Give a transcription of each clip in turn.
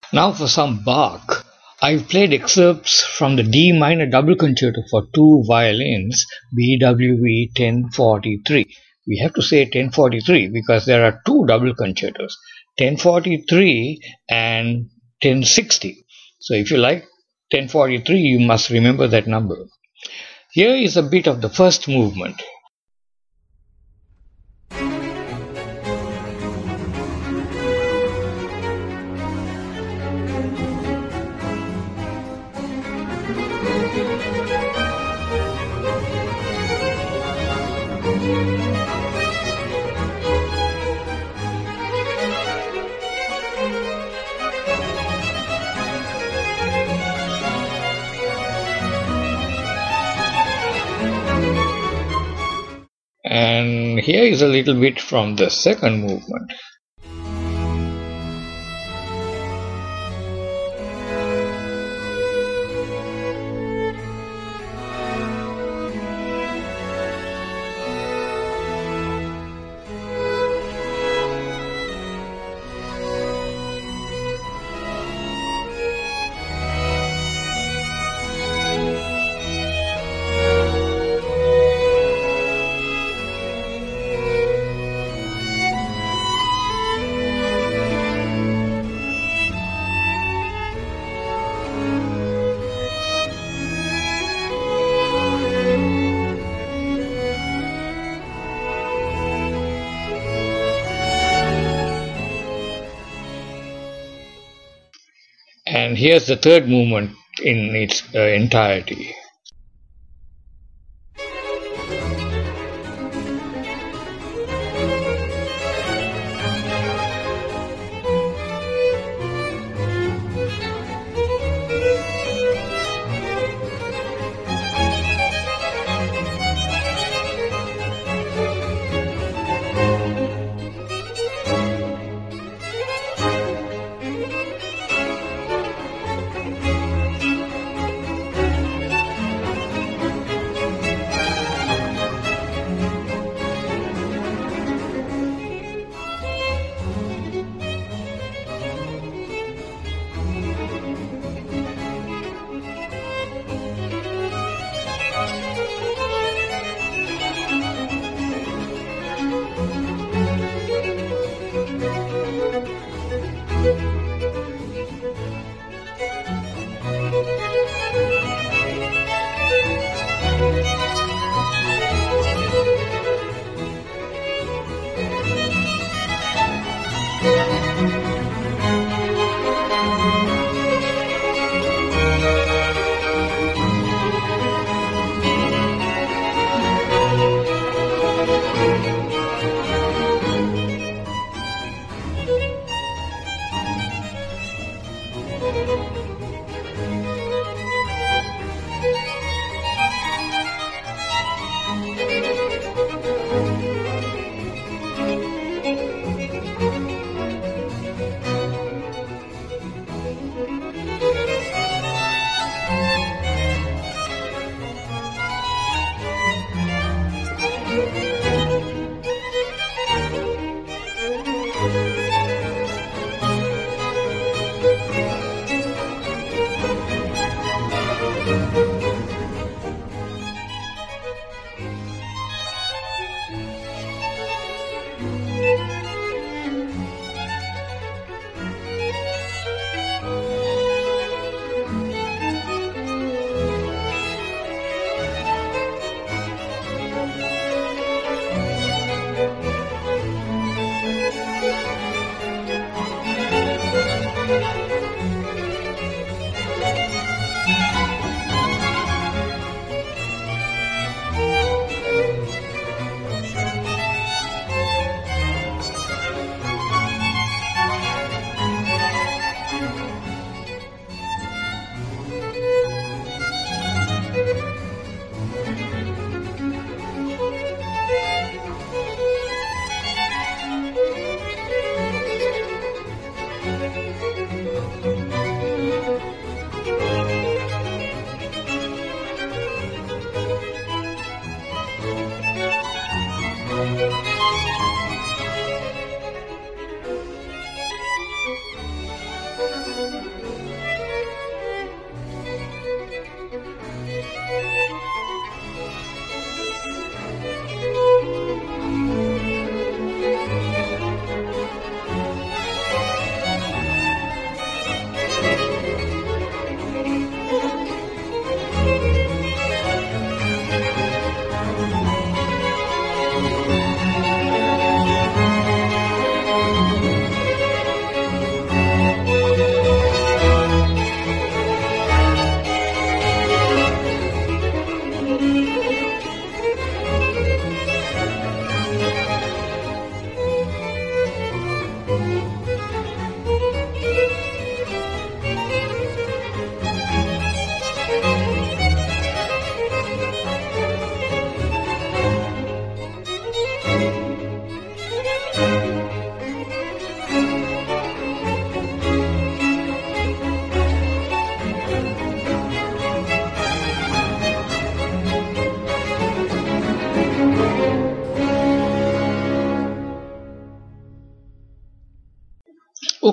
Now for some Bach. I've played excerpts from the D minor double concerto for two violins, BWV 1043. We have to say 1043 because there are two double concertos, 1043 and 1060. So if you like 1043, you must remember that number. Here is a bit of the first movement. And here is a little bit from the second movement. And here's the third movement in its entirety.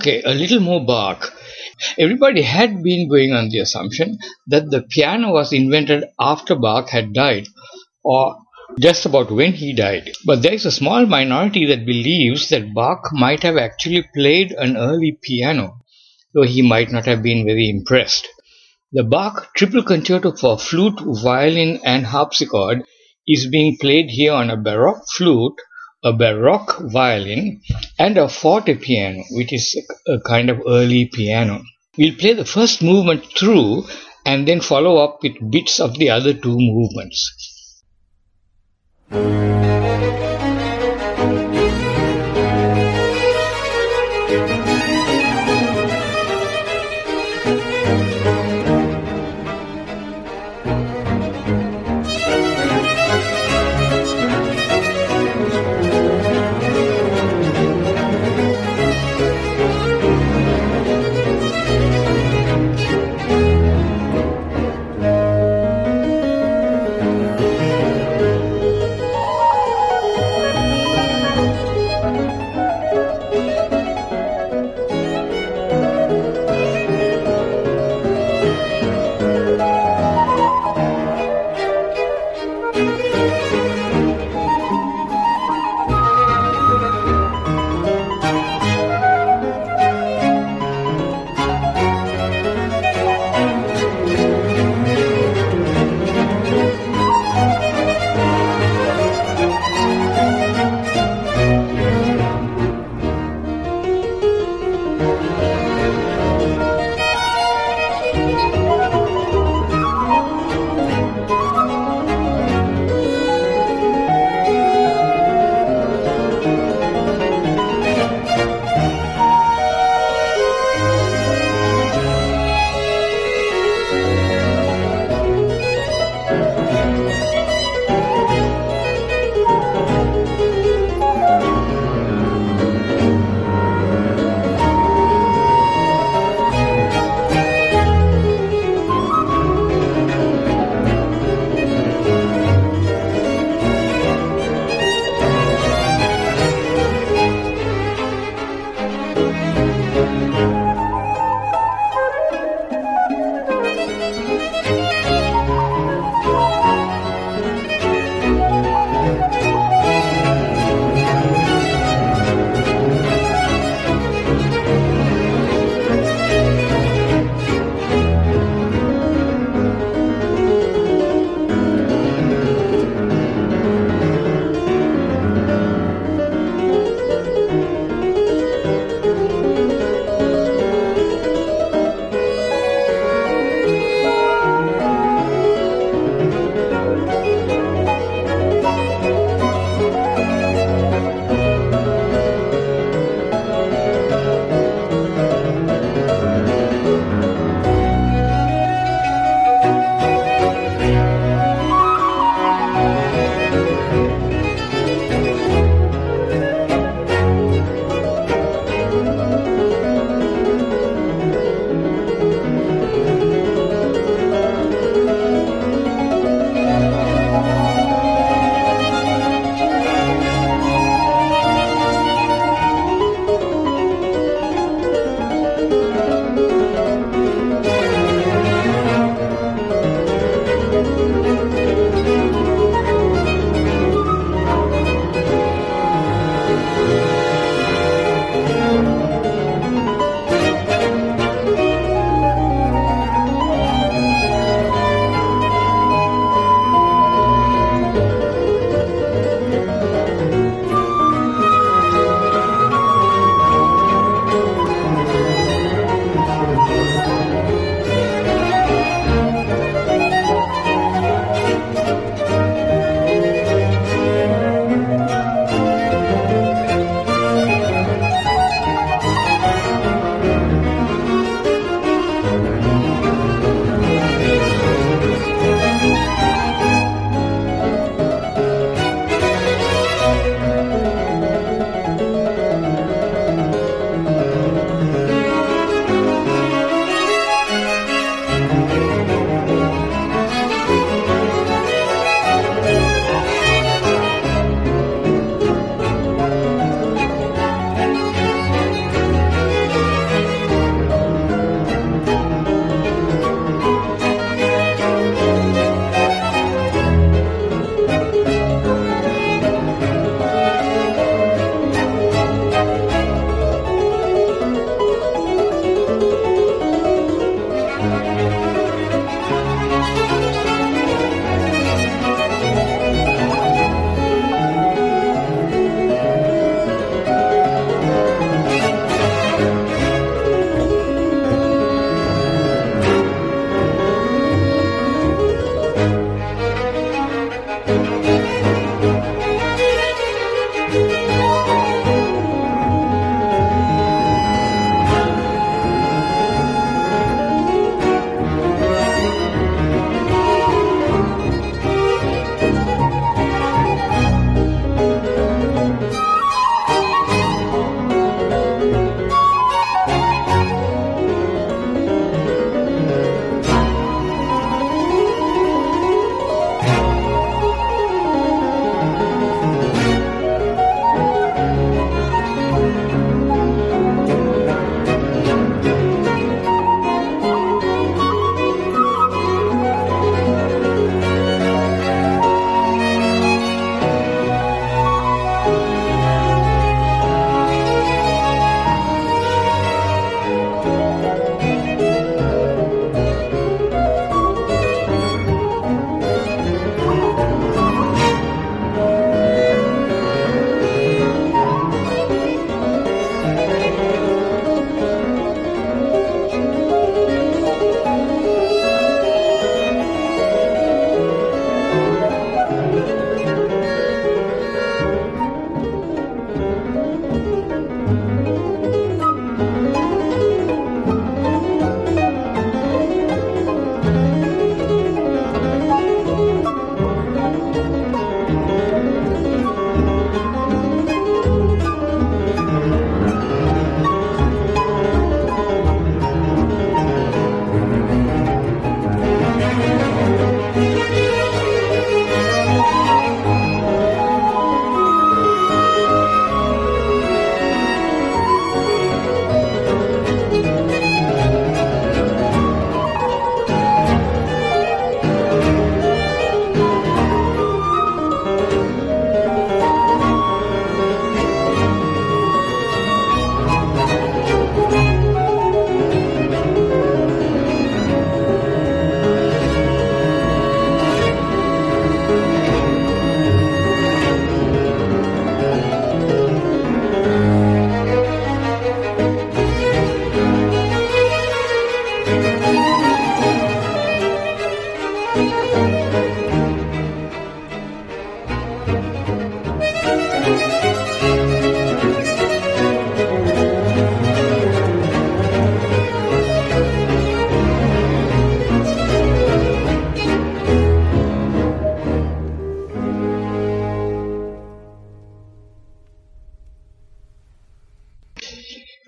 Okay, a little more Bach. Everybody had been going on the assumption that the piano was invented after Bach had died, or just about when he died. But there is a small minority that believes that Bach might have actually played an early piano, though he might not have been very impressed. The Bach Triple Concerto for flute, violin, and harpsichord is being played here on a baroque flute, a baroque violin, and a forte piano, which is a kind of early piano. We'll play the first movement through and then follow up with bits of the other two movements.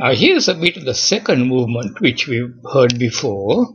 Here's a bit of the second movement which we've heard before.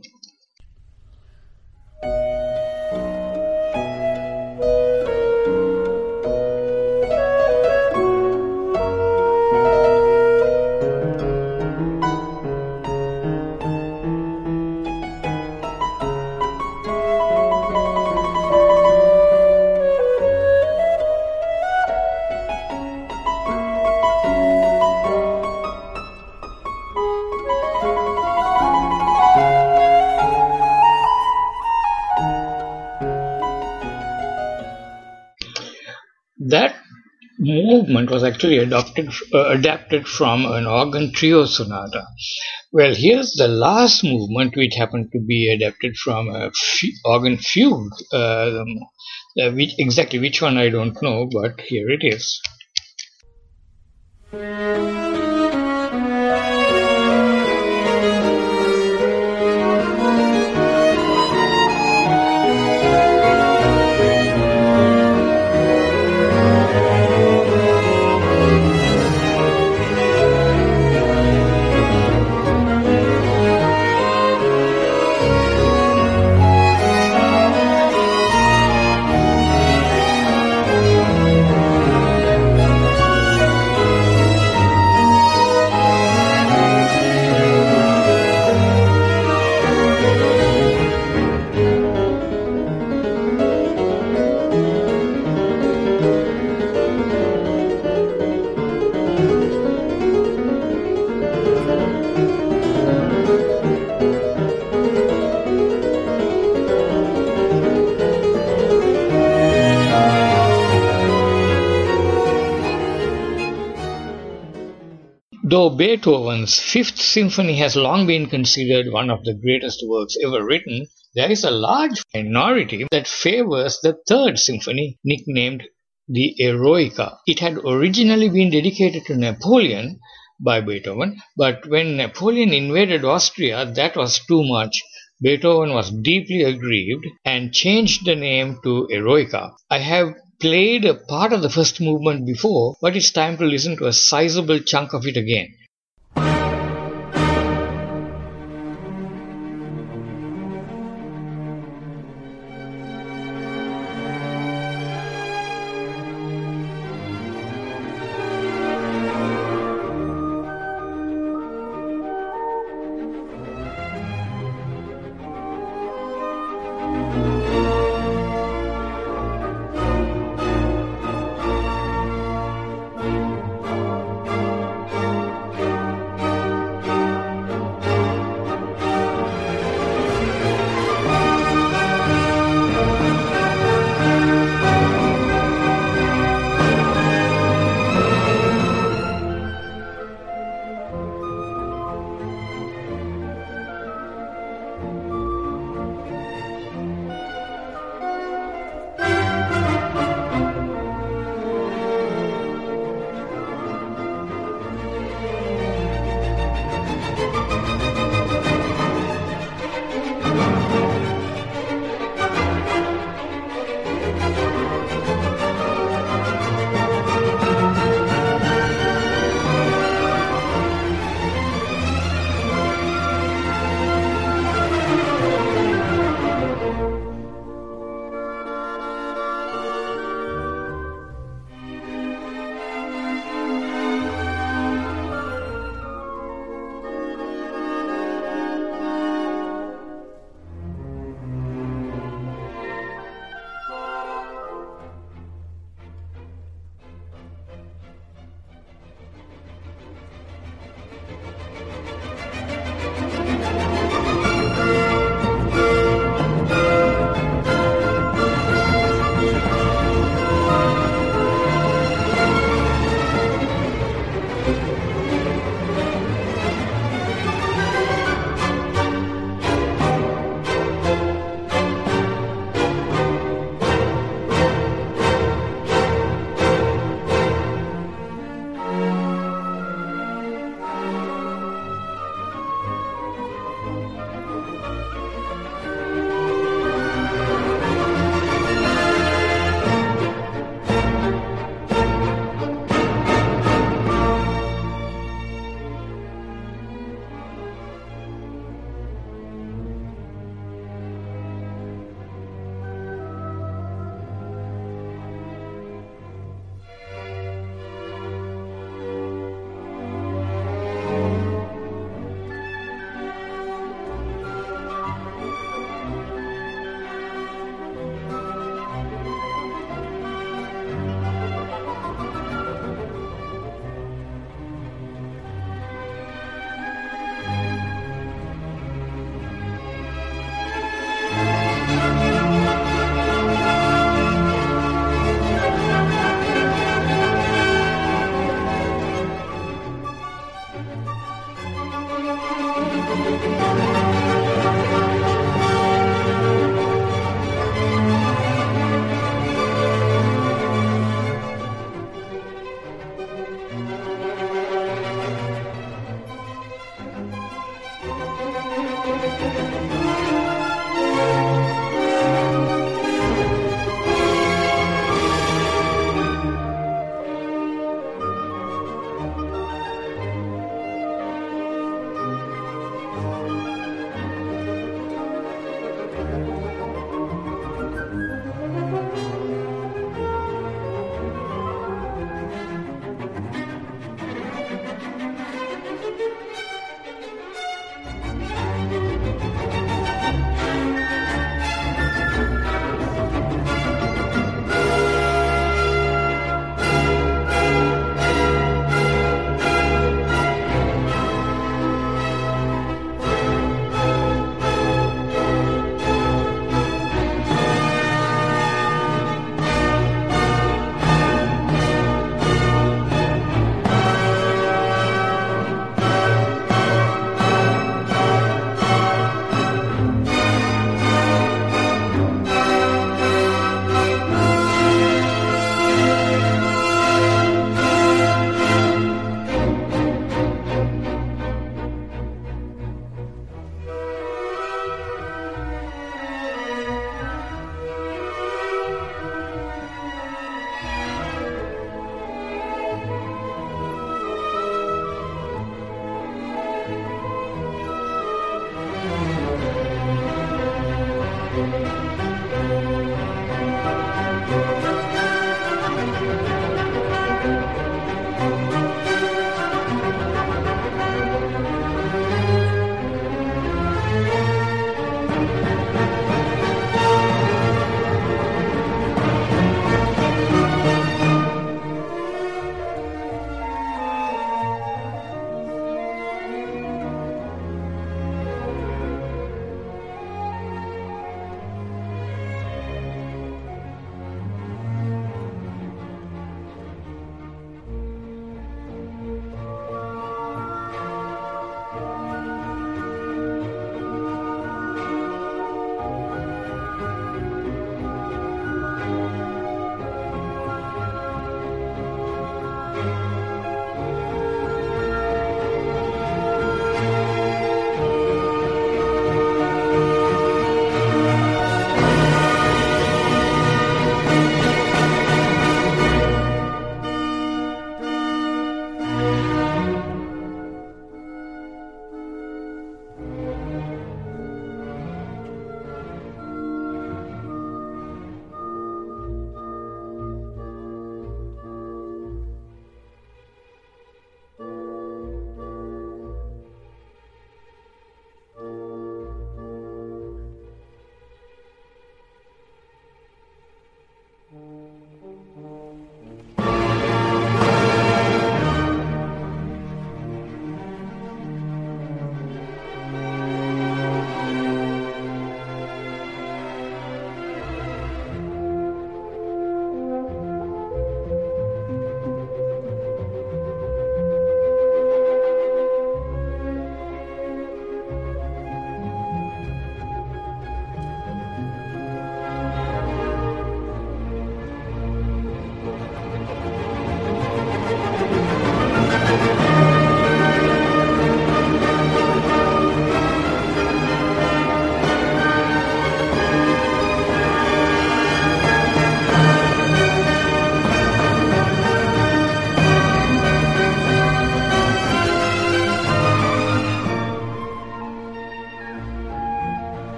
That movement was actually adapted from an organ trio sonata. Well, here's the last movement, which happened to be adapted from a organ fugue. Exactly which one I don't know, but here it is. Though Beethoven's Fifth Symphony has long been considered one of the greatest works ever written, there is a large minority that favors the Third Symphony, nicknamed the Eroica. It had originally been dedicated to Napoleon by Beethoven, but when Napoleon invaded Austria, that was too much. Beethoven was deeply aggrieved and changed the name to Eroica. I have played a part of the first movement before, but it's time to listen to a sizable chunk of it again.